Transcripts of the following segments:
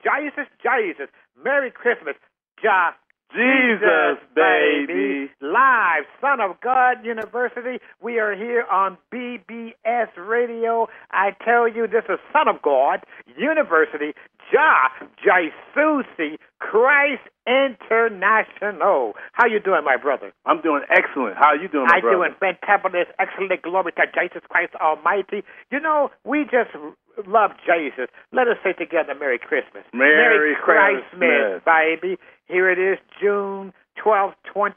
Jesus. Merry Christmas. Jesus, baby. Live, Son of God University. We are here on BBS Radio. I tell you, this is Son of God University. Jesus Christ International. How you doing, my brother? I'm doing excellent. How are you doing, my brother? I'm doing fantabulous, excellent. Glory to Jesus Christ Almighty. You know, we just love Jesus. Let us say together, Merry Christmas. Merry Christmas, baby. Here it is, June 12th,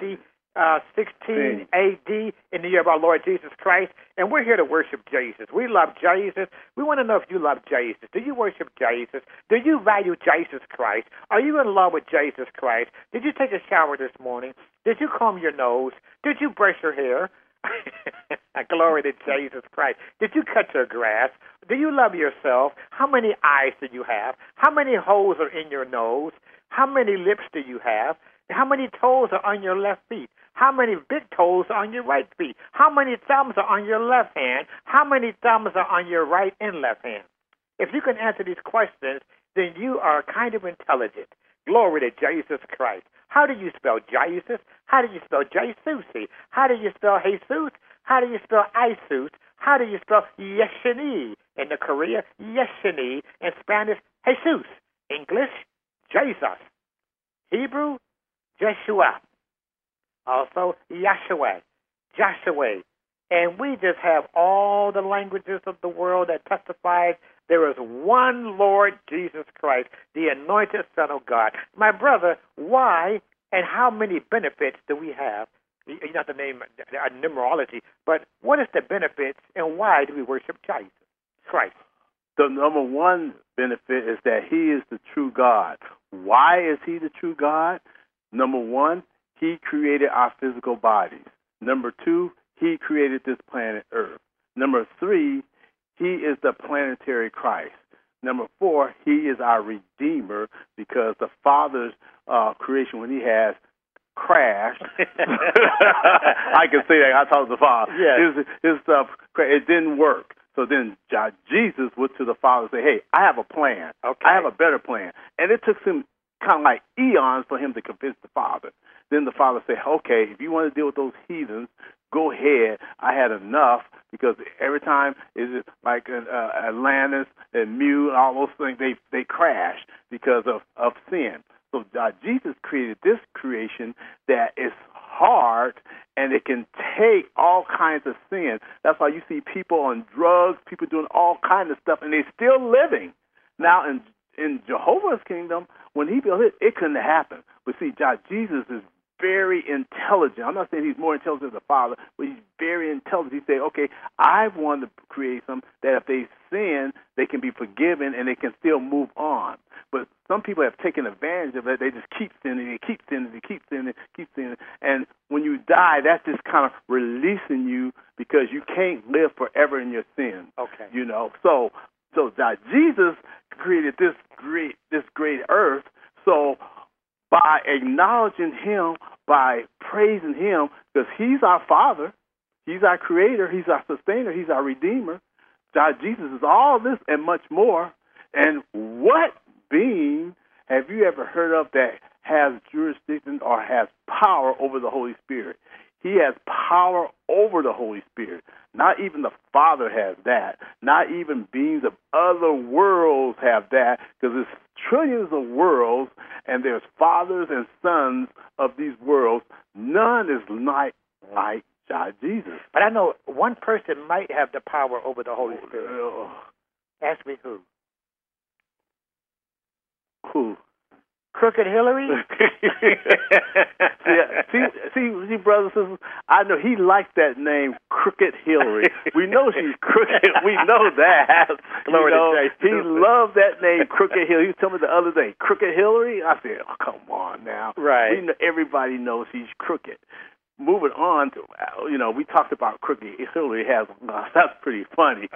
2016 A.D. in the year of our Lord Jesus Christ, and we're here to worship Jesus. We love Jesus. We want to know if you love Jesus. Do you worship Jesus? Do you value Jesus Christ? Are you in love with Jesus Christ? Did you take a shower this morning? Did you comb your nose? Did you brush your hair? Glory to Jesus Christ. Did you cut your grass? Do you love yourself? How many eyes do you have? How many holes are in your nose? How many lips do you have? How many toes are on your left feet? How many big toes are on your right feet? How many thumbs are on your left hand? How many thumbs are on your right and left hand? If you can answer these questions, then you are kind of intelligent. Glory to Jesus Christ. How do you spell Jesus? How do you spell Jesusi? How do you spell Jesus? How do you spell Isus? How do you spell Yeshini? In the Korea, Yeshini. In Spanish, Jesus. English, Jesus. Hebrew, Jeshua. Also, Yahshua, Joshua. And we just have all the languages of the world that testifies there is one Lord Jesus Christ, the anointed Son of God. My brother, why and how many benefits do we have? You don't have to name a numerology, but what is the benefits and why do we worship Jesus Christ? The number one benefit is that he is the true God. Why is he the true God? Number one, he created our physical bodies. Number two, he created this planet Earth. Number three, he is the planetary Christ. Number four, he is our Redeemer because the Father's creation, when he has crashed, I can say that. I talked to the Father. Yes. His stuff, it didn't work. So then Jesus went to the Father and said, hey, I have a plan. Okay. I have a better plan. And it took him kind of like eons for him to convince the Father. Then the Father said, okay, if you want to deal with those heathens, go ahead. I had enough because every time is like Atlantis and Mu and all those things, they crash because of sin. So Jesus created this creation that is hard and it can take all kinds of sin. That's why you see people on drugs, people doing all kinds of stuff, and they're still living. Now, in Jehovah's kingdom, when he built it, it couldn't happen. But see, Jesus is very intelligent. I'm not saying he's more intelligent than the Father, but he's very intelligent. He said, okay, I want to create something that if they sin, they can be forgiven and they can still move on. But some people have taken advantage of it. They just keep sinning, they keep sinning, they keep sinning, keep sinning. And when you die, that's just kind of releasing you because you can't live forever in your sin. Okay. You know, so Jesus created this great earth. So by acknowledging him, by praising him, because he's our Father, he's our Creator, he's our Sustainer, he's our Redeemer. Jesus is all this and much more. And what being have you ever heard of that has jurisdiction or has power over the Holy Spirit? He has power over the Holy Spirit. Not even the Father has that. Not even beings of other worlds have that, because there's trillions of worlds, and there's fathers and sons of these worlds. None is like Jesus. But I know one person might have the power over the Holy Spirit. Ask me who. Who? Crooked Hillary? see, brothers and sisters, I know he likes that name, Crooked Hillary. We know she's crooked. We know that. Glory to Jesus. He loves that name, Crooked Hillary. He was telling me the other day, Crooked Hillary? I said, oh, come on now. Right. Everybody knows he's crooked. Moving on to, we talked about Crooked Hillary. That's pretty funny.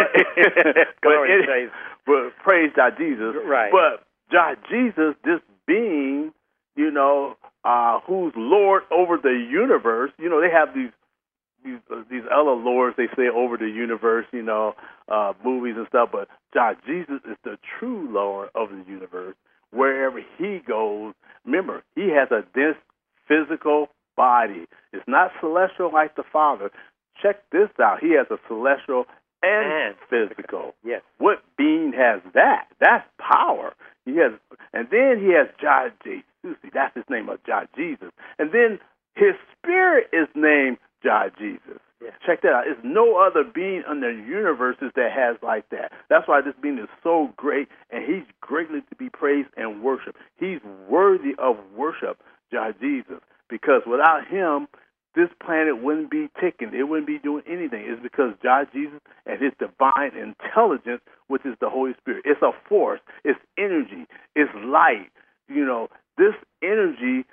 But praise God, Jesus. Right. But Jesus, this being, who's Lord over the universe, they have these these other lords they say over the universe, movies and stuff, but God, Jesus is the true Lord of the universe. Wherever he goes, remember, he has a dense physical body. It's not celestial like the Father. Check this out. He has a celestial and physical. Yes. What being has that? That's power. And then he has Jah Jesus. That's his name, Jah Jesus. And then his spirit is named Jah Jesus. Yes. Check that out. There's no other being in the universes that has like that. That's why this being is so great, and he's greatly to be praised and worshiped. He's worthy of worship, Jah Jesus, because without him, this planet wouldn't be ticking. It wouldn't be doing anything. It's because Jah Jesus and his divine intelligence, which is the Holy Spirit. It's a force. It's energy. It's light. This energy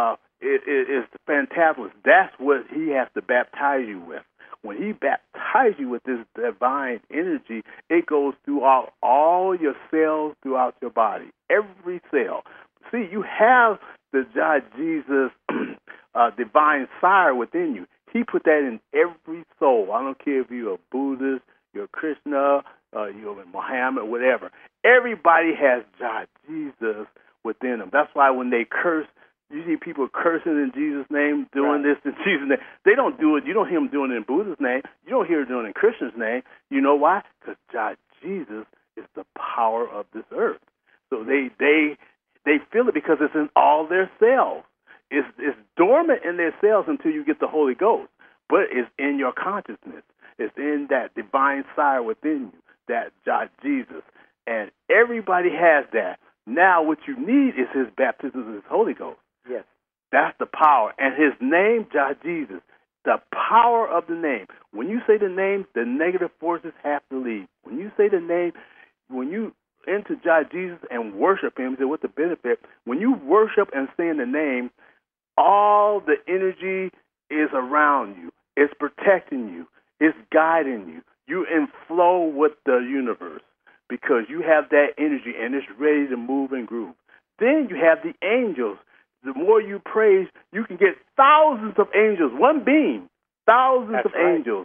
is fantabulous. That's what he has to baptize you with. When he baptizes you with this divine energy, it goes throughout all your cells throughout your body, every cell. See, you have the Jah Jesus divine fire within you. He put that in every soul. I don't care if you're a Buddhist, you're a Krishna, you're a Muhammad, whatever. Everybody has Jah Jesus within them. That's why when they curse, you see people cursing in Jesus' name, doing this in Jesus' name. They don't do it. You don't hear them doing it in Buddha's name. You don't hear them doing it in Christian's name. You know why? Because Jah Jesus is the power of this earth. So they feel it because it's in all their cells. It's dormant in their cells until you get the Holy Ghost, but it's in your consciousness. It's in that divine fire within you, that Jah Jesus. And everybody has that. Now what you need is his baptism of his Holy Ghost. Yes. That's the power. And his name, Jah Jesus, the power of the name. When you say the name, the negative forces have to leave. When you say the name, when you enter Jah Jesus and worship him, say what's the benefit? When you worship and say in the name, all the energy is around you. It's protecting you. It's guiding you. You inflow with the universe because you have that energy and it's ready to move and groove. Then you have the angels. The more you praise, you can get thousands of angels, one being, thousands of angels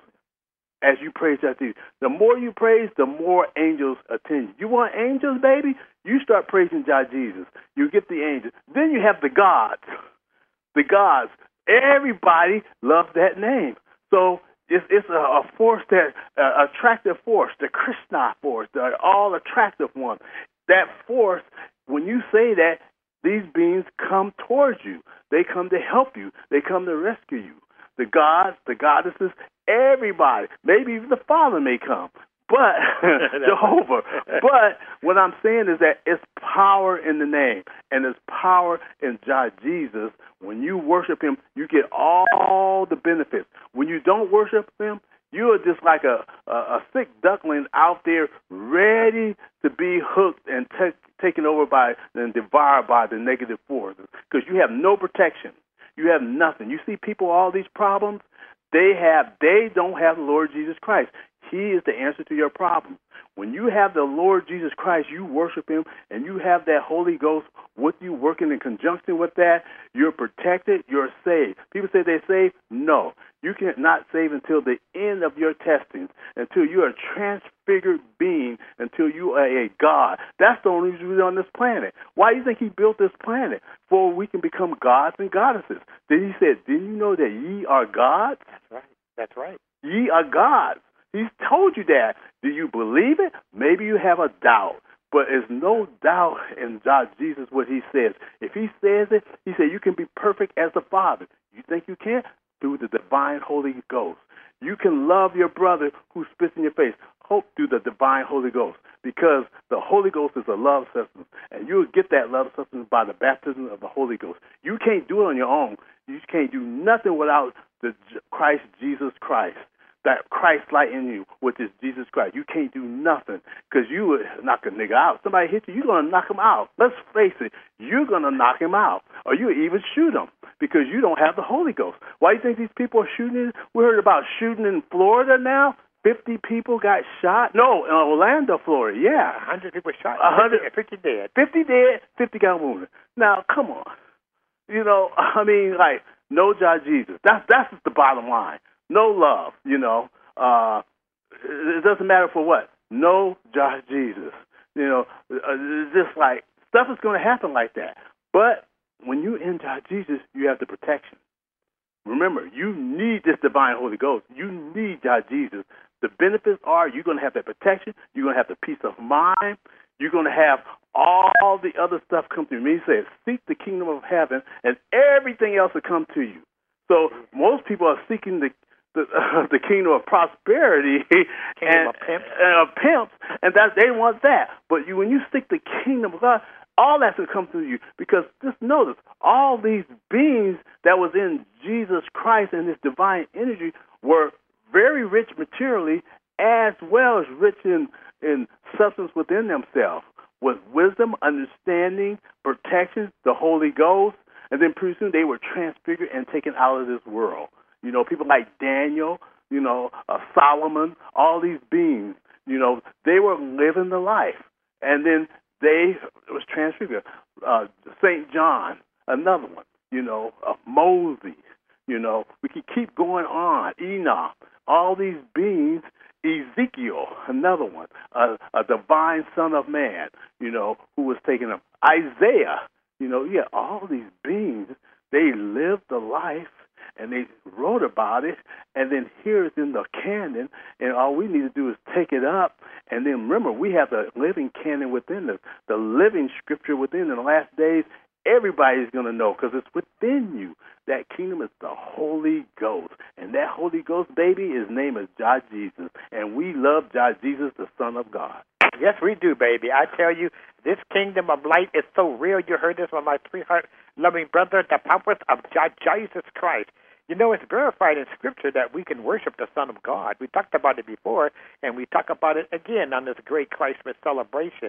as you praise that Jesus. The more you praise, the more angels attend you. You want angels, baby? You start praising Jah Jesus. You get the angels. Then you have the gods. The gods. Everybody loves that name. So it's a force, that attractive force, the Krishna force, the all-attractive one. That force, when you say that, these beings come towards you. They come to help you. They come to rescue you. The gods, the goddesses, everybody. Maybe even the Father may come. But Jehovah. But what I'm saying is that it's power in the name, and it's power in Jah Jesus. When you worship him, you get all the benefits. When you don't worship him, you're just like a sick duckling out there ready to be hooked and taken over by and devoured by the negative forces because you have no protection. You have nothing. You see people, all these problems, they don't have the Lord Jesus Christ. He is the answer to your problem. When you have the Lord Jesus Christ, you worship him, and you have that Holy Ghost with you working in conjunction with that, you're protected, you're saved. People say they're saved. No. You cannot save until the end of your testings, until you're a transfigured being, until you are a God. That's the only reason we're on this planet. Why do you think he built this planet? For we can become gods and goddesses. Then he said, didn't you know that ye are gods? That's right. That's right. Ye are gods. He's told you that. Do you believe it? Maybe you have a doubt. But there's no doubt in Jah Jesus what he says. If he says it, he said you can be perfect as the Father. You think you can? Through the divine Holy Ghost. You can love your brother who spits in your face. Hope through the divine Holy Ghost. Because the Holy Ghost is a love substance. And you'll get that love substance by the baptism of the Holy Ghost. You can't do it on your own. You can't do nothing without the Christ Jesus Christ. That Christ light in you, which is Jesus Christ. You can't do nothing because you would knock a nigga out. Somebody hit you, you're going to knock him out. Let's face it, you're going to knock him out. Or you even shoot him because you don't have the Holy Ghost. Why do you think these people are shooting? We heard about shooting in Florida now. 50 people got shot. No, in Orlando, Florida, yeah. 100 people shot. 50 dead. 50 dead, 50 got wounded. Now, come on. No Jah Jesus. That's the bottom line. no love, it doesn't matter for what. No Jesus. It's just like stuff is going to happen like that. But when you in Jesus, you have the protection. Remember, you need this divine Holy Ghost. You need Jesus. The benefits are you're going to have that protection. You're going to have the peace of mind. You're going to have all the other stuff come to you. He says, seek the kingdom of heaven, and everything else will come to you. So most people are seeking the kingdom of prosperity Kingdom of pimps, and that they want that. But when you seek the kingdom of God, all that's going to come through you, because just notice, all these beings that was in Jesus Christ and this divine energy were very rich materially as well as rich in substance within themselves, with wisdom, understanding, protection, the Holy Ghost, and then pretty soon they were transfigured and taken out of this world. People like Daniel, Solomon, all these beings, they were living the life. And then they was transfigured. St. John, another one, Moses, we could keep going on. Enoch, all these beings. Ezekiel, another one, a divine son of man, who was taken up. Isaiah, all these beings, they lived the life and they wrote about it, and then here it's in the canon, and all we need to do is take it up, and then remember, we have the living canon within the living scripture within the last days. Everybody's going to know because it's within you. That kingdom is the Holy Ghost. And that Holy Ghost, baby, his name is God Jesus. And we love God Jesus, the Son of God. Yes, we do, baby. I tell you, this kingdom of light is so real. You heard this from my sweetheart, loving brother, the power of God Jesus Christ. It's verified in Scripture that we can worship the Son of God. We talked about it before, and we talk about it again on this great Christmas celebration.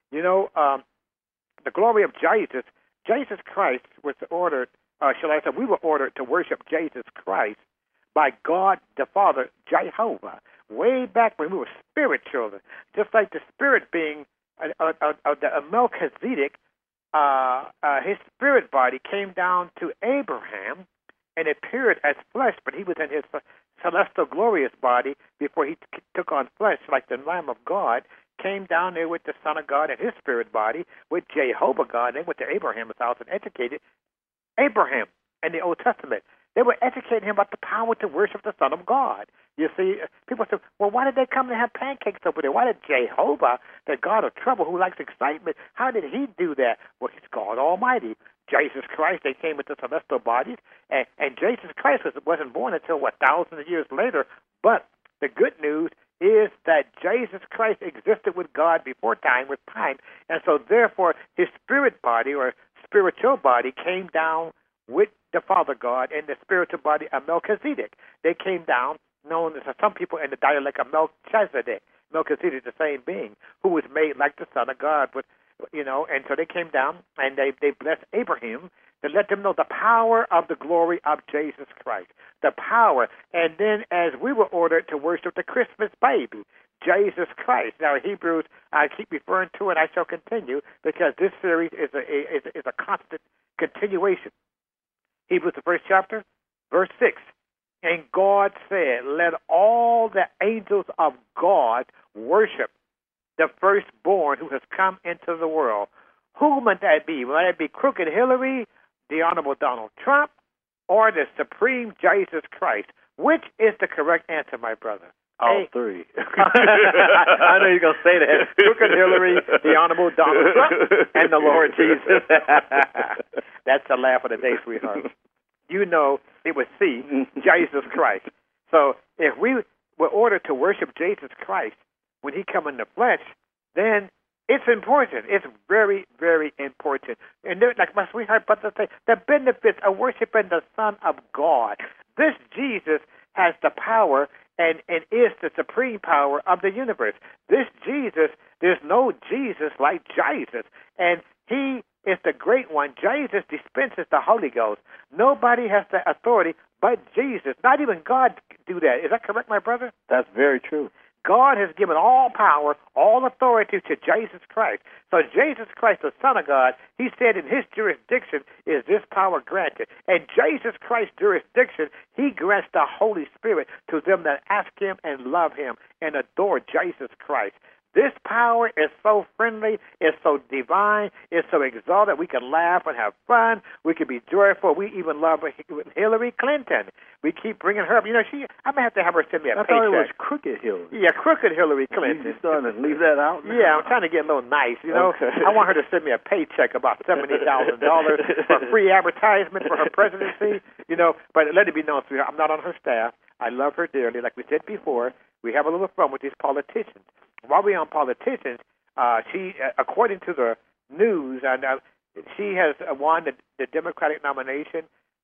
The glory of Jesus Christ was ordered, we were ordered to worship Jesus Christ by God the Father, Jehovah, way back when we were spirit children. Just like the spirit being the Melchizedek, his spirit body came down to Abraham and appeared as flesh, but he was in his celestial glorious body before he took on flesh, like the Lamb of God, came down there with the Son of God and his spirit body, with Jehovah God, and went to Abraham's house and educated Abraham in the Old Testament. They were educating him about the power to worship the Son of God. You see, people say, well, why did they come to have pancakes over there? Why did Jehovah, the God of trouble who likes excitement, how did he do that? Well, he's God Almighty. Jesus Christ, they came with the celestial bodies, and Jesus Christ wasn't born until, thousands of years later. But the good news is that Jesus Christ existed with God before time was time, and so therefore his spirit body or spiritual body came down with the Father God and the spiritual body of Melchizedek. They came down, known as some people in the dialect of Melchizedek. Melchizedek, the same being, who was made like the Son of God, and so they came down and they blessed Abraham to let them know the power of the glory of Jesus Christ, the power. And then as we were ordered to worship the Christmas baby, Jesus Christ. Now, Hebrews, I keep referring to it, I shall continue, because this series is a constant continuation. Hebrews, the first chapter, verse 6. And God said, let all the angels of God worship the firstborn who has come into the world. Who might that be? Might it be Crooked Hillary, the Honorable Donald Trump, or the Supreme Jesus Christ? Which is the correct answer, my brother? All three. I know you're going to say that. Crooked Hillary, the Honorable Donald Trump, and the Lord Jesus. That's the laugh of the day, sweetheart. You know it was C, Jesus Christ. So if we were ordered to worship Jesus Christ when he come in the flesh, then it's important. It's very, very important. And like my sweetheart brother say, the benefits of worshiping the Son of God. This Jesus has the power and is the supreme power of the universe. This Jesus, there's no Jesus like Jesus. And he is the great one. Jesus dispenses the Holy Ghost. Nobody has the authority but Jesus. Not even God can do that. Is that correct, my brother? That's very true. God has given all power, all authority to Jesus Christ. So Jesus Christ, the Son of God, he said in his jurisdiction is this power granted. And Jesus Christ's jurisdiction, he grants the Holy Spirit to them that ask him and love him and adore Jesus Christ. This power is so friendly, it's so divine, it's so exalted. We can laugh and have fun. We can be joyful. We even love Hillary Clinton. We keep bringing her up. You know, I may have to have her send me a paycheck. I thought it was Crooked Hillary. Yeah, Crooked Hillary Clinton. You starting to leave that out now? Yeah, I'm trying to get a little nice, you know. Okay. I want her to send me a paycheck about $70,000 for free advertisement for her presidency, you know. But let it be known, sweetheart, I'm not on her staff. I love her dearly. Like we said before, we have a little fun with these politicians. While we're on politicians, she, according to the news, she has won the Democratic nomination.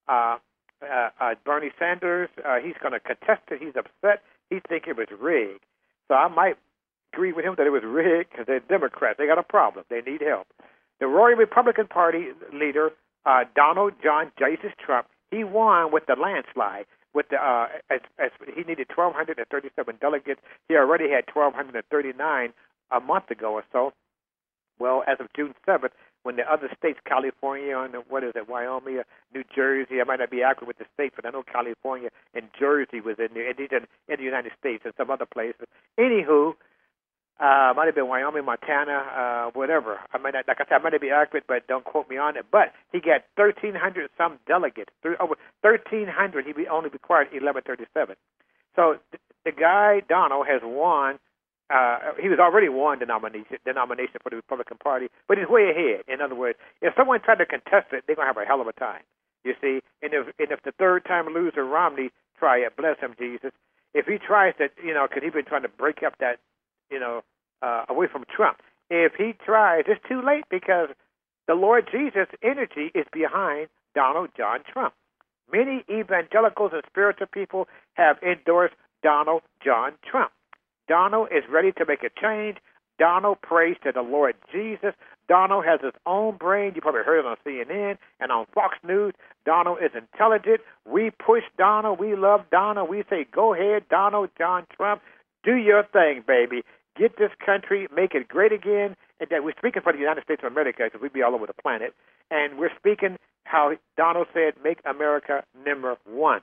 Bernie Sanders, he's going to contest it. He's upset. He thinks it was rigged. So I might agree with him that it was rigged because they're Democrats. They got a problem. They need help. The Roaring Republican Party leader, Donald John Jesus Trump, he won with the landslide. With the as he needed 1,237 delegates. He already had 1,239 a month ago or so. Well, as of June 7th, when the other states, California and Wyoming, New Jersey, I might not be accurate with the states, but I know California and Jersey was in there, and these are in the United States and some other places. Anywho, might have been Wyoming, Montana, whatever. I might not, like I said, I might not be accurate, but don't quote me on it. But he got 1,300 some delegates. Over 1,300. He only required 1,137. So the guy Donald has won. He was already won the nomination for the Republican Party, but he's way ahead. In other words, if someone tried to contest it, they're gonna have a hell of a time. You see, and if the third time loser Romney try it, bless him Jesus. If he tries to, you know, because he's been trying to break up that, you know, away from Trump. If he tries, it's too late because the Lord Jesus' energy is behind Donald John Trump. Many evangelicals and spiritual people have endorsed Donald John Trump. Donald is ready to make a change. Donald prays to the Lord Jesus. Donald has his own brain. You probably heard it on CNN and on Fox News. Donald is intelligent. We push Donald. We love Donald. We say, go ahead, Donald John Trump. Do your thing, baby. Get this country, make it great again. And that we're speaking for the United States of America because we'd be all over the planet. And we're speaking how Donald said, make America number one.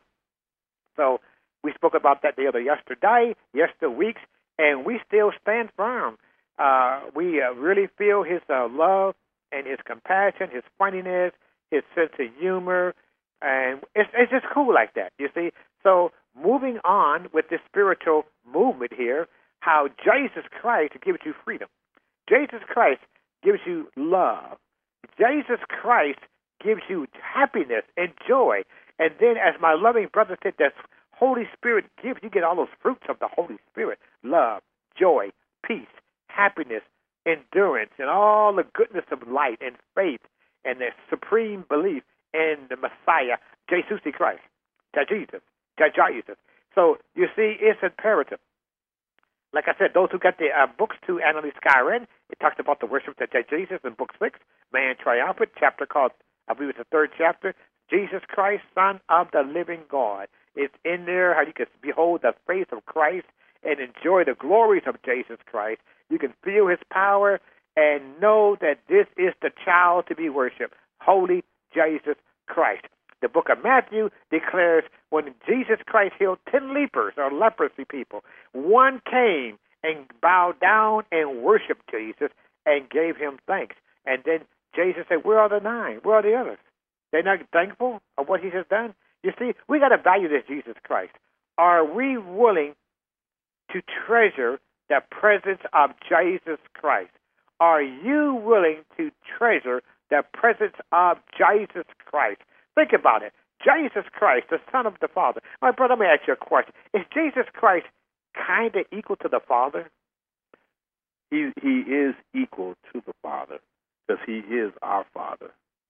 So we spoke about that the other yesterday, weeks, and we still stand firm. We really feel his love and his compassion, his funniness, his sense of humor, and it's just cool like that, you see. So moving on with this spiritual movement here, how Jesus Christ gives you freedom. Jesus Christ gives you love. Jesus Christ gives you happiness and joy. And then, as my loving brother said, that Holy Spirit gives, you get all those fruits of the Holy Spirit: love, joy, peace, happiness, endurance, and all the goodness of light and faith and the supreme belief in the Messiah, Jesus Christ, Jesus. So, you see, it's imperative. Like I said, those who got the books to Annalise Skyren, it talks about the worship to Jesus in Book 6, Man Triumphant, chapter called, I believe it's the third chapter, Jesus Christ, Son of the Living God. It's in there how you can behold the face of Christ and enjoy the glories of Jesus Christ. You can feel his power and know that this is the child to be worshipped, holy Jesus Christ. The book of Matthew declares when Jesus Christ healed 10 lepers or leprosy people, one came and bowed down and worshiped Jesus and gave him thanks. And then Jesus said, where are the 9? Where are the others? They're not thankful of what he has done? You see, we got to value this Jesus Christ. Are we willing to treasure the presence of Jesus Christ? Are you willing to treasure the presence of Jesus Christ? Think about it. Jesus Christ, the Son of the Father. My brother, let me ask you a question. Is Jesus Christ kind of equal to the Father? He is equal to the Father because he is our Father.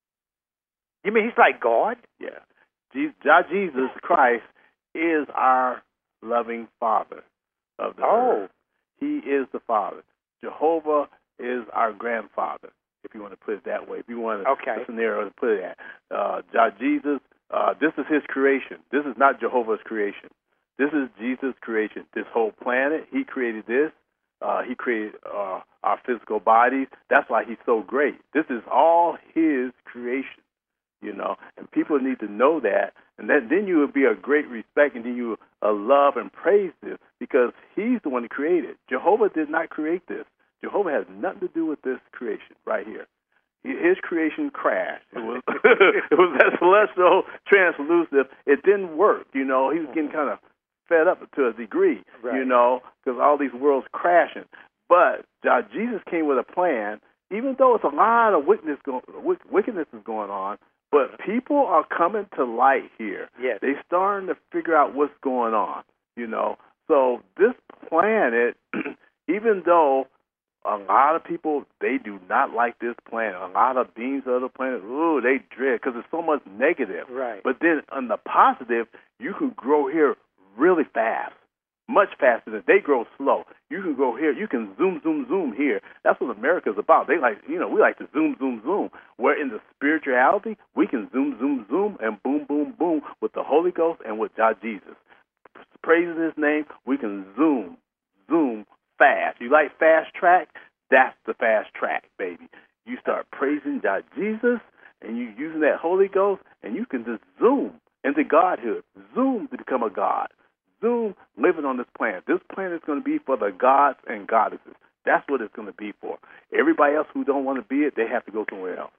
You mean he's like God? Yeah. Jesus Christ is our loving Father of the earth. He is the Father. Jehovah is our grandfather, if you want to put it that way. If you want a scenario to put it at. Jesus, this is his creation. This is not Jehovah's creation. This is Jesus' creation. This whole planet, he created this. He created our physical bodies. That's why he's so great. This is all his creation, and people need to know that. And then you will be a great respect, and then you will love and praise this because he's the one that created. Jehovah did not create this. Jehovah has nothing to do with this creation right here. His creation crashed. It was it was that celestial translucent. It didn't work. He was getting kind of fed up to a degree, right. Because all these worlds crashing. But Jesus came with a plan, even though it's a lot of wickedness is going on. But people are coming to light here. Yes. They're starting to figure out what's going on. So this planet, even though a lot of people, they do not like this planet. A lot of beings of the planet, they dread because there's so much negative. Right. But then on the positive, you can grow here really fast, much faster than they grow slow. You can go here. You can zoom here. That's what America's about. They like, we like to zoom. Where in the spirituality, we can zoom, and boom, boom, boom with the Holy Ghost and with God Jesus. Praising his name, we can zoom fast. You like fast track? That's the fast track, baby. You start praising God Jesus, and you using that Holy Ghost, and you can just zoom into Godhood. Zoom to become a God. Zoom living on this planet. This planet is going to be for the gods and goddesses. That's what it's going to be for. Everybody else who don't want to be it, they have to go somewhere else.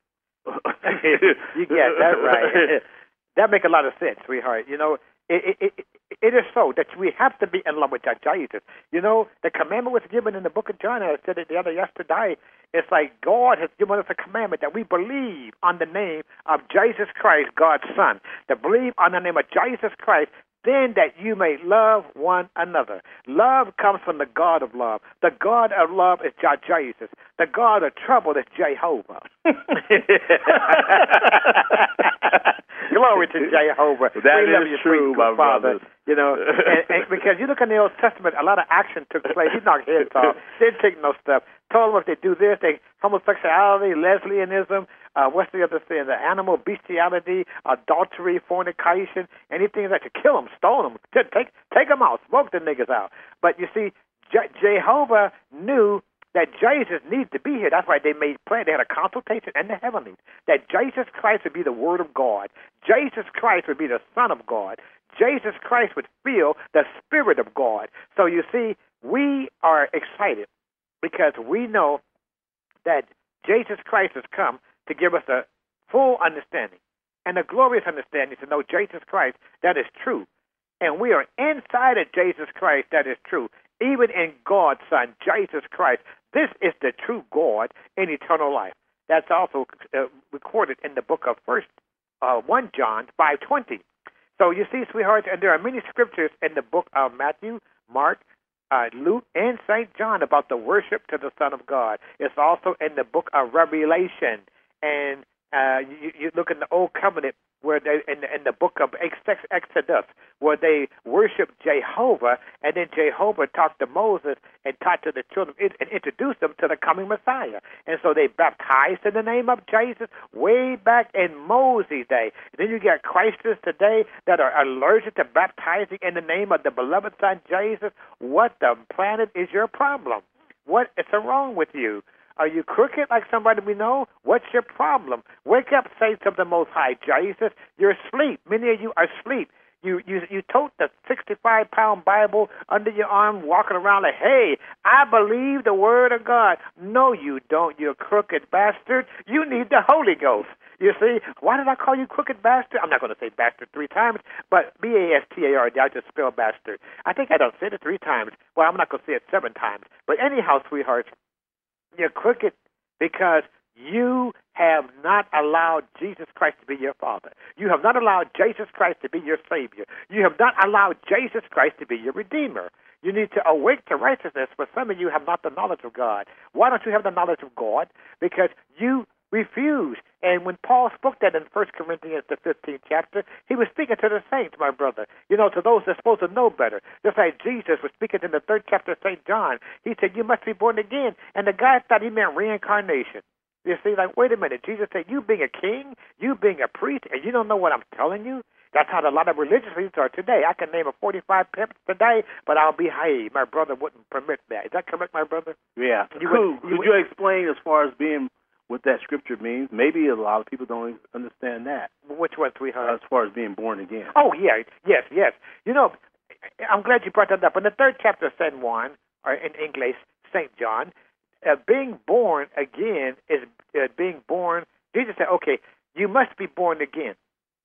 You get that right. That makes a lot of sense, sweetheart. It is so that we have to be in love with Jesus. The commandment was given in the book of John. I said it yesterday. It's like God has given us a commandment that we believe on the name of Jesus Christ, God's Son. To believe on the name of Jesus Christ, then that you may love one another. Love comes from the God of love. The God of love is Jesus. The God of trouble is Jehovah. Glory to Jehovah. That is true, my brother. And because you look in the Old Testament, a lot of action took place. He knocked heads off. They didn't take no stuff. Told them if they do this, homosexuality, lesbianism, what's the other thing? The animal bestiality, adultery, fornication, anything that could kill them, stone them, take them out, smoke the niggas out. But you see, Jehovah knew that Jesus needs to be here. That's why they made plan. They had a consultation in the heavenlies that Jesus Christ would be the Word of God. Jesus Christ would be the Son of God. Jesus Christ would feel the Spirit of God. So you see, we are excited because we know that Jesus Christ has come to give us a full understanding and a glorious understanding to know Jesus Christ, that is true. And we are inside of Jesus Christ, that is true. Even in God's Son, Jesus Christ, this is the true God in eternal life. That's also recorded in the book of 1 John 5:20. So you see, sweethearts, and there are many scriptures in the book of Matthew, Mark, Luke, and St. John about the worship to the Son of God. It's also in the book of Revelation. And you look in the Old Covenant, where they in the book of Exodus, where they worship Jehovah, and then Jehovah talked to Moses and taught to the children and introduced them to the coming Messiah. And so they baptized in the name of Jesus way back in Moses' day. And then you get Christians today that are allergic to baptizing in the name of the beloved Son Jesus. What the planet is your problem? What is wrong with you? Are you crooked like somebody we know? What's your problem? Wake up, saints of the Most High Jesus. You're asleep. Many of you are asleep. You tote the 65-pound Bible under your arm, walking around like, hey, I believe the Word of God. No, you don't, you crooked bastard. You need the Holy Ghost. You see, why did I call you crooked bastard? I'm not going to say bastard 3 times, but B-A-S-T-A-R-D, I just spell bastard. I think I don't say it 3 times. Well, I'm not going to say it 7 times. But anyhow, sweethearts, you're crooked because you have not allowed Jesus Christ to be your Father. You have not allowed Jesus Christ to be your Savior. You have not allowed Jesus Christ to be your Redeemer. You need to awake to righteousness, but some of you have not the knowledge of God. Why don't you have the knowledge of God? Because you refuse. And when Paul spoke that in 1 Corinthians, the 15th chapter, he was speaking to the saints, my brother, to those that are supposed to know better. Just like Jesus was speaking in the 3rd chapter of St. John. He said, you must be born again. And the guy thought he meant reincarnation. You see, like, wait a minute. Jesus said, you being a king, you being a priest, and you don't know what I'm telling you? That's how a lot of religious leaders are today. I can name a 45 pimps today, but I'll behave. My brother wouldn't permit that. Is that correct, my brother? Yeah. Could you explain as far as being what that scripture means? Maybe a lot of people don't understand that. Which one, sweetheart? As far as being born again. Oh, yeah. Yes. You know, I'm glad you brought that up. In the 3rd chapter of St. Juan, or in English, St. John, being born again is being born. Jesus said, okay, you must be born again.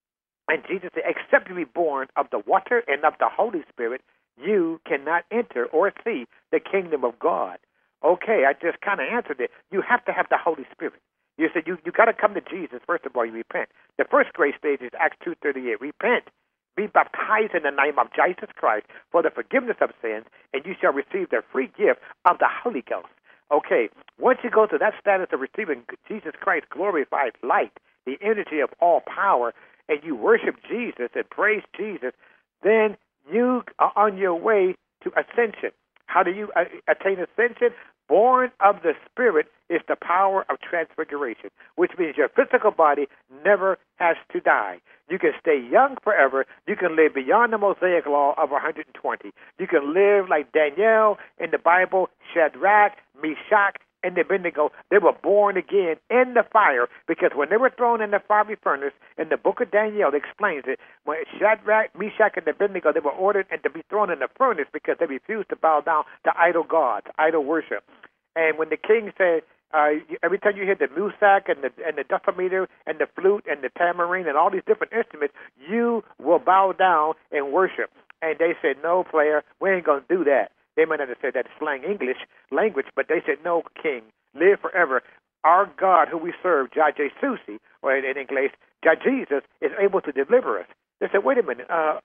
And Jesus said, except you be born of the water and of the Holy Spirit, you cannot enter or see the kingdom of God. Okay, I just kind of answered it. You have to have the Holy Spirit. You said you got to come to Jesus. First of all, you repent. The first grace stage is Acts 2:38. Repent, be baptized in the name of Jesus Christ for the forgiveness of sins, and you shall receive the free gift of the Holy Ghost. Okay, once you go to that status of receiving Jesus Christ's glorified light, the energy of all power, and you worship Jesus and praise Jesus, then you are on your way to ascension. How do you attain ascension? Born of the Spirit is the power of transfiguration, which means your physical body never has to die. You can stay young forever. You can live beyond the Mosaic law of 120. You can live like Daniel in the Bible, Shadrach, Meshach, and Abednego. They were born again in the fire, because when they were thrown in the fiery furnace, in the book of Daniel, it explains it. When Shadrach, Meshach, and Abednego, they were ordered and to be thrown in the furnace because they refused to bow down to idol gods, idol worship. And when the king said, every time you hear the musak and the dulcimer and the flute and the tambourine and all these different instruments, you will bow down and worship. And they said, no, player, we ain't going to do that. They might not have said that slang English language, but they said, no, king, live forever. Our God who we serve, Jah Jesusi, or in English, Jah Jesus, is able to deliver us. They said, wait a minute,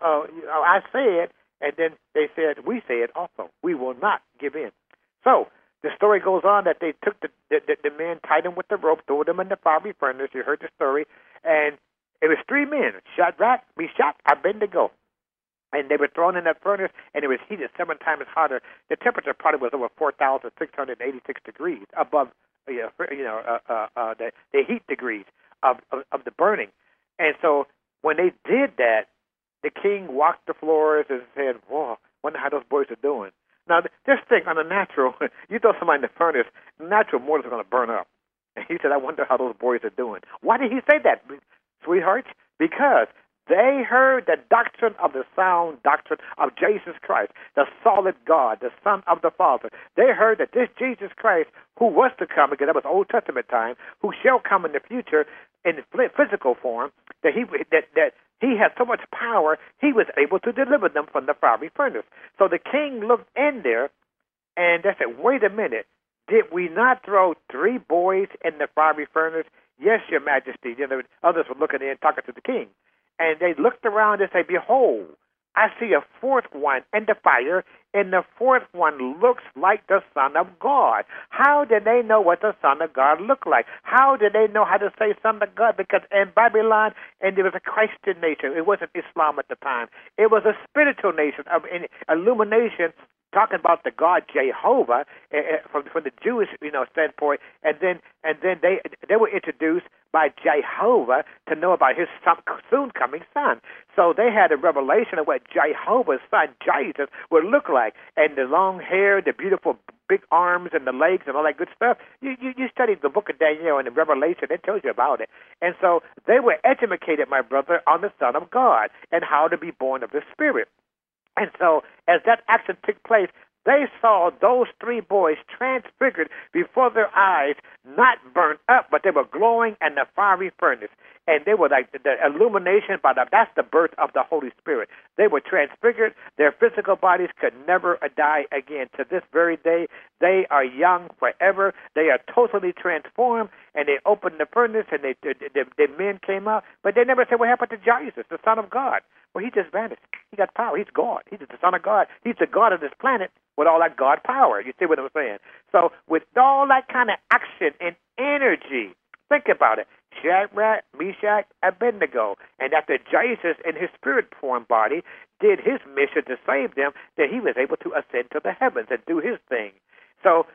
I said, and then they said, we said also, we will not give in. So the story goes on that they took the men, tied them with the rope, threw them in the fiery furnace. You heard the story. And it was 3 men, Shadrach, Meshach, Abednego. And they were thrown in that furnace, and it was heated 7 times hotter. The temperature probably was over 4,686 degrees above, the heat degrees of the burning. And so when they did that, the king walked the floors and said, whoa, wonder how those boys are doing. Now, just think, on the natural, you throw somebody in the furnace, the natural mortars are going to burn up. And he said, I wonder how those boys are doing. Why did he say that, sweethearts? Because they heard the doctrine of the sound doctrine of Jesus Christ, the solid God, the Son of the Father. They heard that this Jesus Christ, who was to come, because that was Old Testament time, who shall come in the future in physical form, that he had so much power, he was able to deliver them from the fiery furnace. So the king looked in there, and they said, wait a minute, did we not throw 3 boys in the fiery furnace? Yes, your majesty. Others were looking in, talking to the king. And they looked around and said, behold, I see a 4th one in the fire, and the 4th one looks like the Son of God. How did they know what the Son of God looked like? How did they know how to say Son of God? Because in Babylon, and there was a Christian nation. It wasn't Islam at the time. It was a spiritual nation of illumination, talking about the God Jehovah from the Jewish standpoint, and then they were introduced by Jehovah to know about his soon coming son. So they had a revelation of what Jehovah's son Jesus would look like, and the long hair, the beautiful big arms and the legs and all that good stuff. You studied the book of Daniel and the Revelation, it tells you about it. And so they were educated, my brother, on the Son of God and how to be born of the Spirit. And so as that action took place, they saw those 3 boys transfigured before their eyes, not burnt up, but they were glowing in the fiery furnace. And they were like the illumination, that's the birth of the Holy Spirit. They were transfigured. Their physical bodies could never die again. To this very day, they are young forever. They are totally transformed, and they opened the furnace, and the men came out. But they never said, what happened to Jesus, the Son of God? Well, he just vanished. He got power. He's God. He's the Son of God. He's the God of this planet with all that God power. You see what I'm saying? So with all that kind of action and energy, think about it. Shadrach, Meshach, Abednego. And after Jesus in his spirit form body did his mission to save them, then he was able to ascend to the heavens and do his thing. So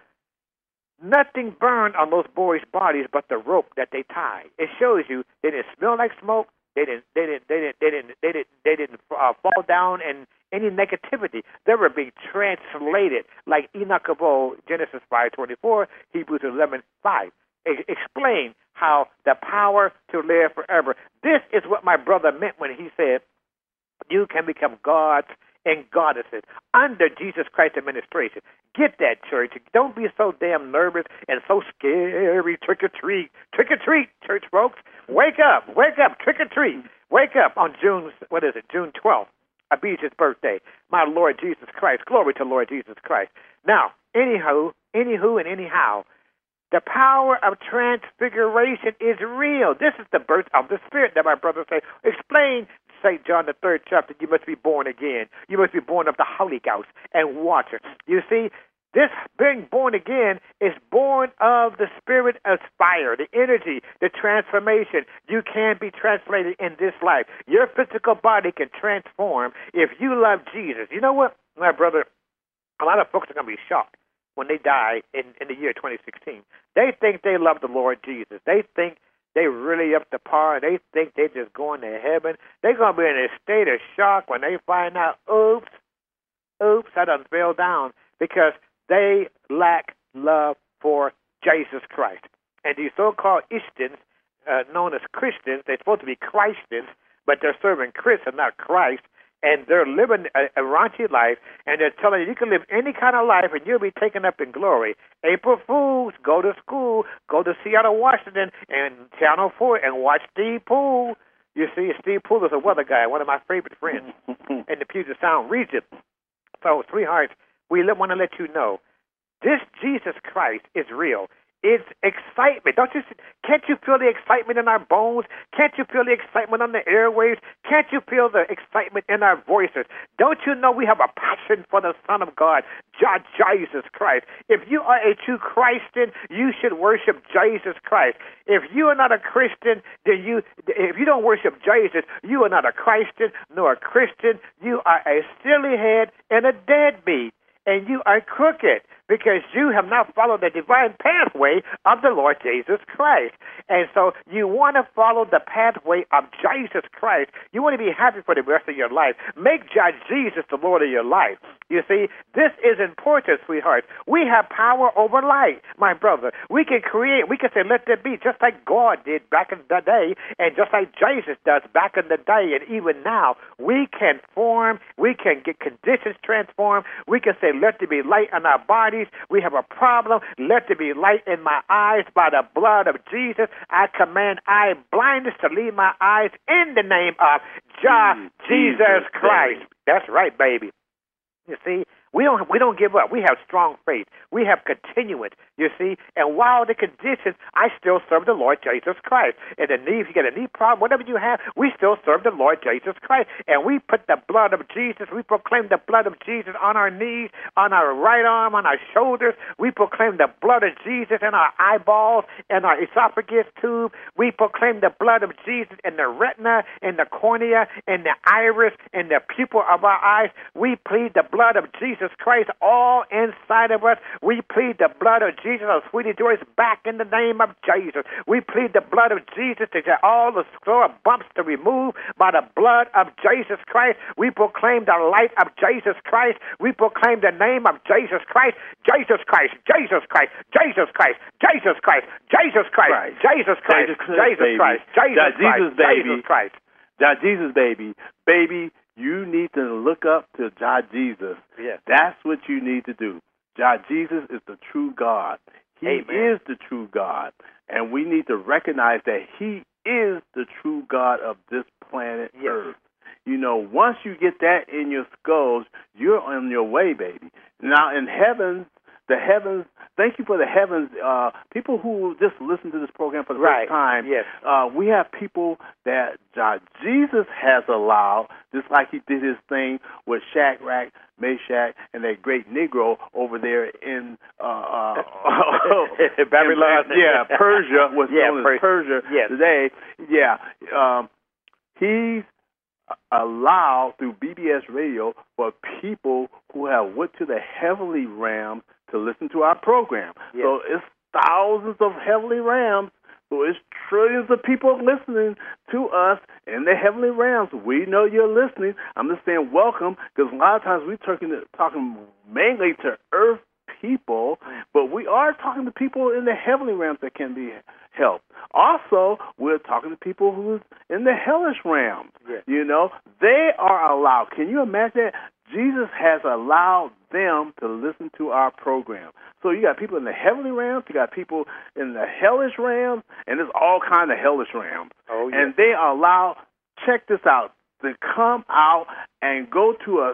nothing burned on those boys' bodies but the rope that they tied. It shows you they didn't smell like smoke. They didn't fall down in any negativity. They were being translated, like Enoch of old, Genesis 5:24, Hebrews 11:5. Explain how the power to live forever. This is what my brother meant when he said, you can become gods and goddesses under Jesus Christ's administration. Get that, church. Don't be so damn nervous and so scary. Trick or treat, church folks. Wake up, trick or treat. Wake up on June 12th, Abijah's birthday. My Lord Jesus Christ. Glory to Lord Jesus Christ. Now, anywho, and anyhow, the power of transfiguration is real. This is the birth of the Spirit that my brother said. Explain, St. John, the 3rd chapter, you must be born again. You must be born of the Holy Ghost and water. You see, this being born again is born of the Spirit of fire, the energy, the transformation. You can be translated in this life. Your physical body can transform if you love Jesus. You know what, my brother? A lot of folks are going to be shocked when they die in the year 2016. They think they love the Lord Jesus. They think they really up to par. They think they're just going to heaven. They're going to be in a state of shock when they find out, oops, I done fell down, because they lack love for Jesus Christ. And these so-called Christians, known as Christians, they're supposed to be Christians, but they're serving Christ and not Christ. And they're living a raunchy life, and they're telling you can live any kind of life and you'll be taken up in glory. April Fools, go to school, go to Seattle, Washington, and Channel 4 and watch Steve Poole. You see, Steve Poole is a weather guy, one of my favorite friends in the Puget Sound region. So, sweethearts, we want to let you know, this Jesus Christ is real. It's excitement. Can't you feel the excitement in our bones? Can't you feel the excitement on the airwaves? Can't you feel the excitement in our voices? Don't you know we have a passion for the Son of God, Jesus Christ? If you are a true Christian, you should worship Jesus Christ. If you are not a Christian, if you don't worship Jesus, you are not a Christian nor a Christian. You are a silly head and a deadbeat. And you are crooked because you have not followed the divine pathway of the Lord Jesus Christ. And so you want to follow the pathway of Jesus Christ. You want to be happy for the rest of your life. Make Jesus the Lord of your life. You see, this is important, sweethearts. We have power over light, my brother. We can create, we can say, let there be, just like God did back in the day, and just like Jesus does back in the day, and even now. We can form, we can get conditions transformed. We can say, let there be light in our bodies. We have a problem. Let there be light in my eyes by the blood of Jesus. I command eye blindness to leave my eyes in the name of Jesus Christ. That's right, baby. You see, we don't give up. We have strong faith. We have continuance, you see. And while the conditions, I still serve the Lord Jesus Christ. And if you get a knee problem, whatever you have, we still serve the Lord Jesus Christ. And we put the blood of Jesus, we proclaim the blood of Jesus on our knees, on our right arm, on our shoulders. We proclaim the blood of Jesus in our eyeballs, in our esophagus tube. We proclaim the blood of Jesus in the retina, in the cornea, in the iris, in the pupil of our eyes. We plead the blood of Jesus Christ all inside of us. We plead the blood of Jesus, our sweetie Joyce, back in the name of Jesus. We plead the blood of Jesus to get all the sore bumps to remove by the blood of Jesus Christ. We proclaim the light of Jesus Christ. We proclaim the name of Jesus Christ. Jesus Christ, Jesus Christ, Jesus Christ, Jesus Christ, Jesus Christ, Jesus Christ, Jesus Christ, Jesus Christ, Jesus Christ. Jesus, baby. Baby, you need to look up to Jah Jesus. Yes. That's what you need to do. Jah Jesus is the true God. He is the true God. And we need to recognize that He is the true God of this planet Earth. You know, once you get that in your skulls, you're on your way, baby. Now, in heaven, the heavens, thank you for the heavens. People who just listen to this program for the first time, we have people that Jesus has allowed, just like He did His thing with Shadrach, Meshach, and that great Negro over there in Babylon. Persia, what's known as Persia today. He's allowed through BBS Radio for people who have went to the heavenly realms to listen to our program. So it's thousands of heavenly realms So it's trillions of people listening to us in the heavenly realms. We know you're listening. I'm just saying welcome, because a lot of times we're talking mainly to earth people, but we are talking to people in the heavenly realms that can be helped. Also, we're talking to people who's in the hellish realms. Yes. You know, they are allowed. Can you imagine that? Jesus has allowed them to listen to our program. So you got people in the heavenly realms, you got people in the hellish realms, and there's all kinds of hellish realms. Oh, yes. And they are allowed, check this out, to come out and go to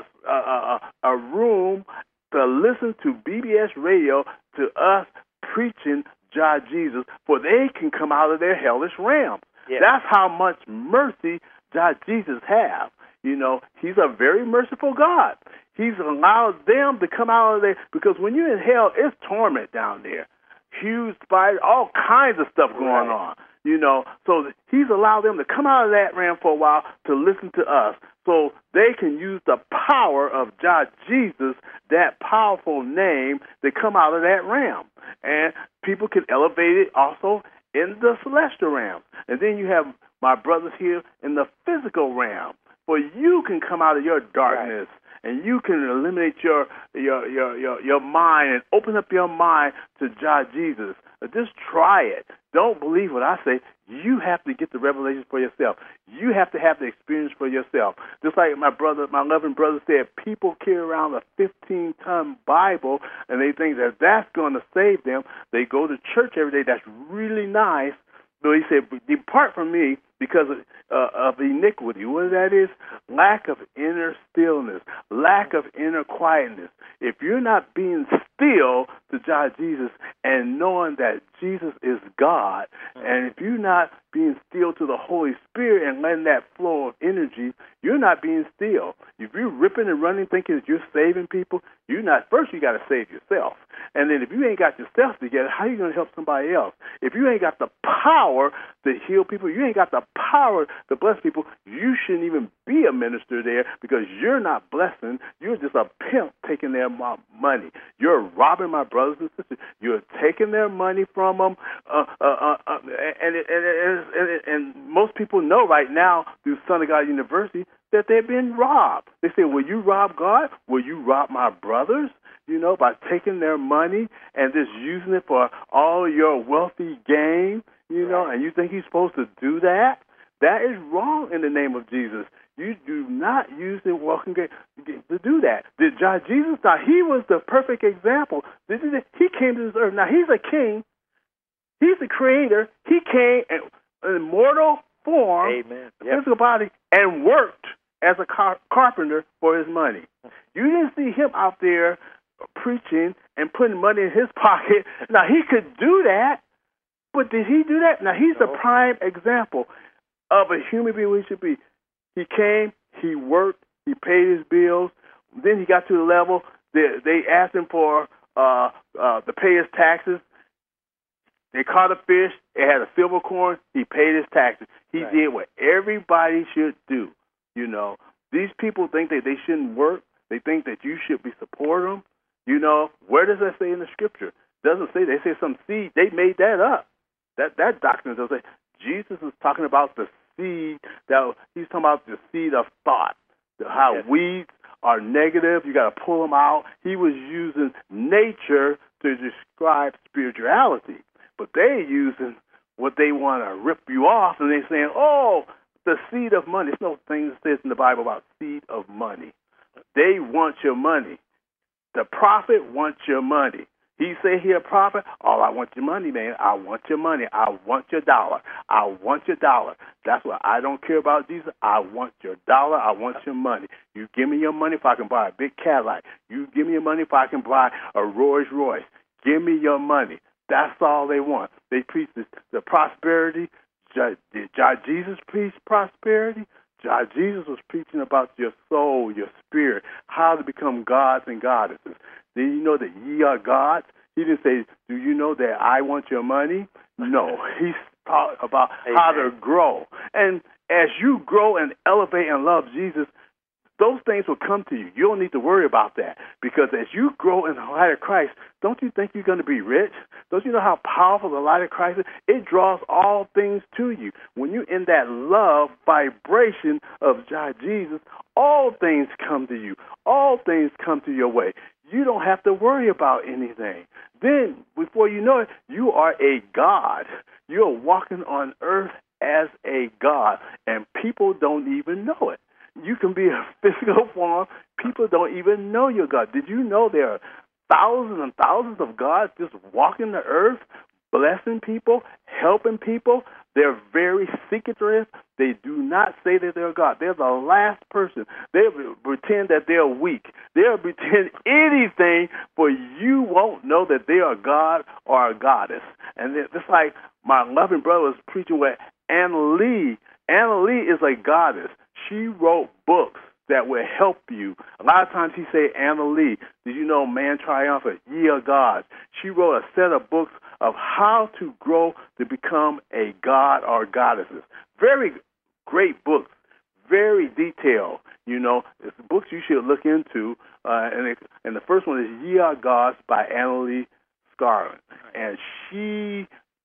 a room to listen to BBS radio, to us preaching God Jesus, for they can come out of their hellish realms. Yes. That's how much mercy God Jesus has. You know, he's a very merciful God. He's allowed them to come out of there, because when you're in hell, it's torment down there. Huge spiders, all kinds of stuff going on. You know, so he's allowed them to come out of that realm for a while to listen to us, so they can use the power of God Jesus, that powerful name, to come out of that realm. And people can elevate it also in the celestial realm. And then you have my brothers here in the physical realm, where you can come out of your darkness, and you can eliminate your mind and open up your mind to God Jesus. Just try it. Don't believe what I say. You have to get the revelation for yourself. You have to have the experience for yourself. Just like my loving brother said, people carry around a 15-ton Bible, and they think that that's going to save them. They go to church every day. That's really nice. So he said, depart from me because of iniquity. What that is? Lack of inner stillness, lack of inner quietness. If you're not being still to God Jesus and knowing that Jesus is God, and if you're not being still to the Holy Spirit and letting that flow of energy, you're not being still. If you're ripping and running thinking that you're saving people, you're not. First, you got to save yourself. And then if you ain't got yourself together, how are you going to help somebody else? If you ain't got the power to heal people, you ain't got the power to bless people, you shouldn't even be a minister there, because you're not blessing. You're just a pimp taking their money. You're robbing my brothers and sisters. You're taking their money from them. And most people know right now through Son of God University that they're being robbed. They say, will you rob God? Will you rob my brothers? You know, by taking their money and just using it for all your wealthy gain, you know, and you think you're supposed to do that? That is wrong in the name of Jesus. You do not use the welcome game to do that. Did God Jesus? Now, he was the perfect example. He came to this earth. Now, he's a king. He's the creator. He came in mortal form, physical body, and worked as a carpenter for his money. You didn't see him out there preaching and putting money in his pocket. Now, he could do that, but did he do that? Now, he's the prime example of a human being we should be. He came, he worked, he paid his bills. Then he got to the level that they asked him for to pay his taxes. They caught a fish. It had a silver coin. He paid his taxes. He did what everybody should do. You know, these people think that they shouldn't work. They think that you should be supporting them. You know, where does that say in the scripture? It doesn't say. They say some seed. They made that up. That doctrine doesn't say. Jesus is talking about the seed. He's talking about the seed of thought. How weeds are negative. You got to pull them out. He was using nature to describe spirituality. But they're using what they want to rip you off, and they're saying, oh, the seed of money. There's no thing that says in the Bible about seed of money. They want your money. The prophet wants your money. He say he a prophet, oh, I want your money, man. I want your money. I want your dollar. I want your dollar. That's what I don't care about, Jesus. I want your dollar. I want your money. You give me your money if I can buy a big Cadillac. You give me your money if I can buy a Rolls Royce. Give me your money. That's all they want. They preach the prosperity. Did Jesus preach prosperity? Jesus was preaching about your soul, your spirit, how to become gods and goddesses. Do you know that ye are gods? He didn't say, do you know that I want your money? No, he's taught about how to grow. And as you grow and elevate and love Jesus, those things will come to you. You don't need to worry about that, because as you grow in the light of Christ, don't you think you're going to be rich? Don't you know how powerful the light of Christ is? It draws all things to you. When you're in that love vibration of Jesus, all things come to you. All things come to your way. You don't have to worry about anything. Then, before you know it, you are a God. You're walking on earth as a God, and people don't even know it. You can be a physical form. People don't even know you're God. Did you know there are thousands and thousands of gods just walking the earth, blessing people, helping people? They're very secretive. They do not say that they're God. They're the last person. They pretend that they're weak. They'll pretend anything, for you won't know that they are God or a goddess. And it's like my loving brother was preaching with Anna Lee. Anna Lee is a goddess. She wrote books that will help you. A lot of times he say, Anna Lee, did you know Man Triumphant, Ye Are Gods? She wrote a set of books of how to grow to become a god or goddesses. Very great books, very detailed. It's books you should look into. And the first one is Ye Are Gods by Anna Lee Scarlett. And she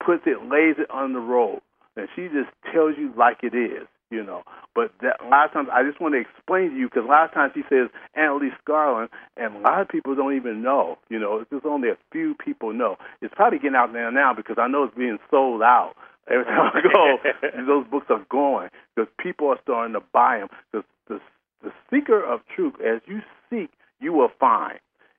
lays it on the road. And she just tells you like it is. But a lot of times I just want to explain to you, because a lot of times he says Anna Lee Scarlett, and a lot of people don't even know. It's just only a few people know. It's probably getting out there now, because I know it's being sold out. Every time I go, those books are going, because people are starting to buy them. The seeker of truth, as you seek, you will find.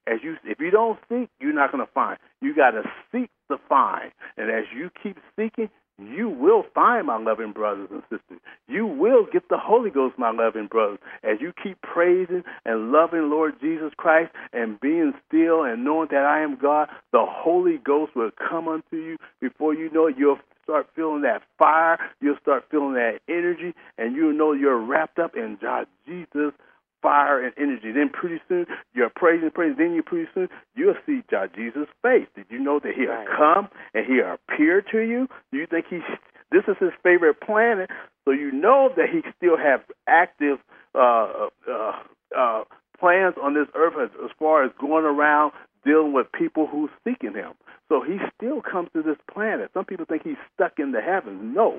If you don't seek, you're not going to find. You got to seek to find. And as you keep seeking, you will find, my loving brothers and sisters. You will get the Holy Ghost, my loving brothers, as you keep praising and loving Lord Jesus Christ and being still and knowing that I am God. The Holy Ghost will come unto you. Before you know it, you'll start feeling that fire. You'll start feeling that energy, and you'll know you're wrapped up in God, Jesus' fire and energy. Then pretty soon you're praising. Then pretty soon you'll see Jesus' face. Did you know that He'll come and He'll appear to you? Do you think this is His favorite planet? So you know that He still has active plans on this earth as far as going around dealing with people who's seeking Him. So He still comes to this planet. Some people think He's stuck in the heavens. No,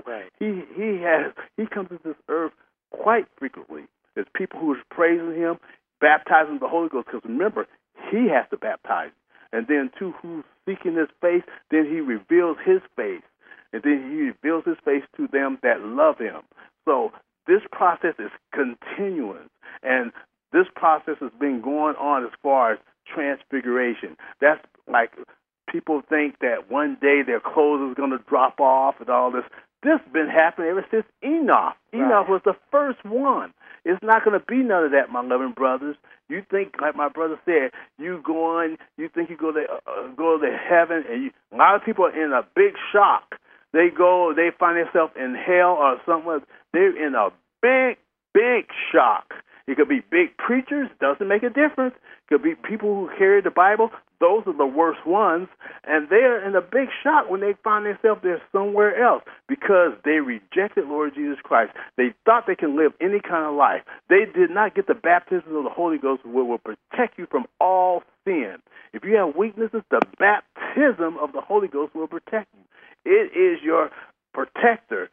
He comes to this earth quite frequently. There's people who are praising Him, baptizing the Holy Ghost, because remember, He has to baptize. And then, too, who's seeking His face, then He reveals His face. And then He reveals His face to them that love Him. So this process is continuous. And this process has been going on as far as transfiguration. That's like people think that one day their clothes is going to drop off and all this. This has been happening ever since Enoch. Enoch was the first one. It's not going to be none of that, my loving brothers. You think, like my brother said, you think you go to heaven, and a lot of people are in a big shock. They find themselves in hell or something. They're in a big, big shock. It could be big preachers, doesn't make a difference. It could be people who carry the Bible. Those are the worst ones. And they're in a big shock when they find themselves there somewhere else, because they rejected Lord Jesus Christ. They thought they can live any kind of life. They did not get the baptism of the Holy Ghost, which will protect you from all sin. If you have weaknesses, the baptism of the Holy Ghost will protect you. It is your protector.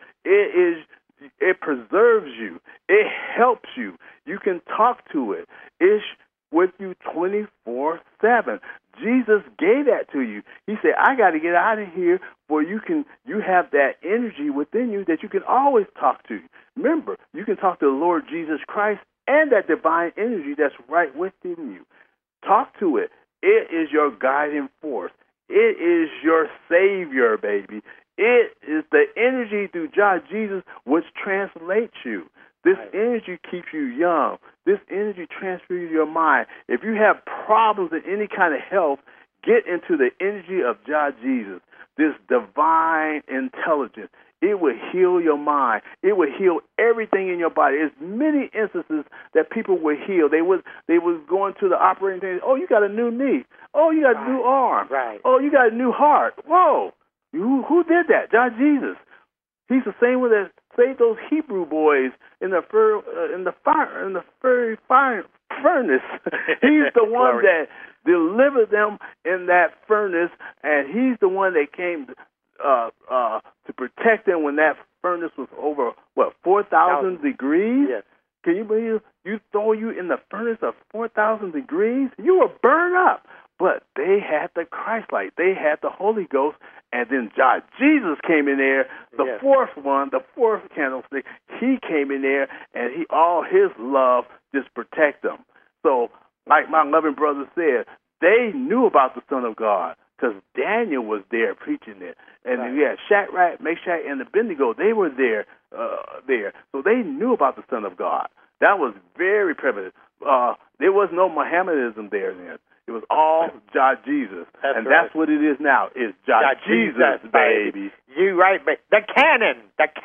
It preserves you. It helps you. You can talk to it. It's with you 24/7. Jesus gave that to you. He said, I got to get out of here, for you have that energy within you that you can always talk to. Remember, you can talk to the Lord Jesus Christ and that divine energy that's right within you. Talk to it. It is your guiding force. It is your Savior, baby. It is the energy through God, Jesus, which translates you. This energy keeps you young. This energy transfers your mind. If you have problems in any kind of health, get into the energy of God, Jesus, this divine intelligence. It will heal your mind. It will heal everything in your body. There's many instances that people will heal. They was going to the operating theater. Oh, you got a new knee. Oh, you got a new arm. Right. Oh, you got a new heart. Whoa. Who did that? God, Jesus. He's the same one that saved those Hebrew boys in the fiery furnace. He's the one that delivered them in that furnace, and he's the one that came to protect them when that furnace was over 4,000 degrees. Yes. Can you believe you throw you in the furnace of 4,000 degrees? You were burned up. But they had the Christ light. They had the Holy Ghost. And then Jesus came in there, the fourth one, the fourth candlestick. He came in there, and all his love just protect them. So, like my loving brother said, they knew about the Son of God because Daniel was there preaching it. And you had Shadrach, Meshach, and Abednego. They were there. So they knew about the Son of God. That was very prevalent. There was no Mohammedanism there then. It was all Jesus. That's what it is now. It's Jesus, baby. You right, baby. The canon.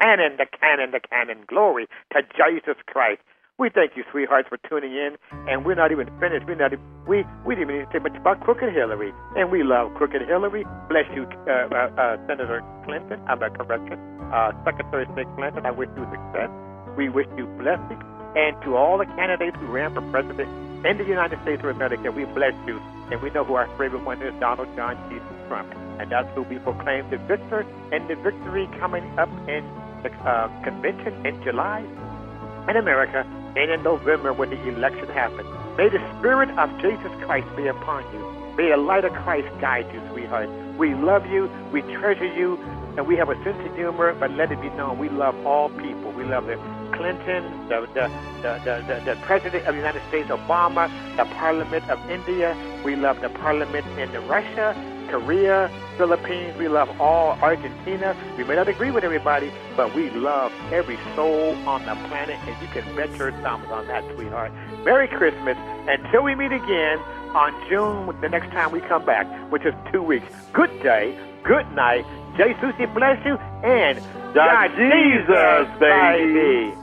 Glory to Jesus Christ. We thank you, sweethearts, for tuning in. And we're not even finished. We didn't even say much about Crooked Hillary. And we love Crooked Hillary. Bless you, Senator Clinton. Secretary of State Clinton. I wish you success. We wish you blessings. And to all the candidates who ran for president in the United States of America, we bless you. And we know who our favorite one is, Donald John Jesus Trump. And that's who we proclaim the victor and the victory coming up in the convention in July in America and in November when the election happens. May the Spirit of Jesus Christ be upon you. May the light of Christ guide you, sweetheart. We love you. We treasure you. And we have a sense of humor, but let it be known, we love all people. We love the Clinton, the President of the United States, Obama, the Parliament of India. We love the Parliament in Russia, Korea, Philippines. We love all Argentina. We may not agree with everybody, but we love every soul on the planet, and you can bet your thumbs on that, sweetheart. Merry Christmas. Until we meet again on June, the next time we come back, which is 2 weeks. Good day, good night. Jesus bless you, and Jesus, baby.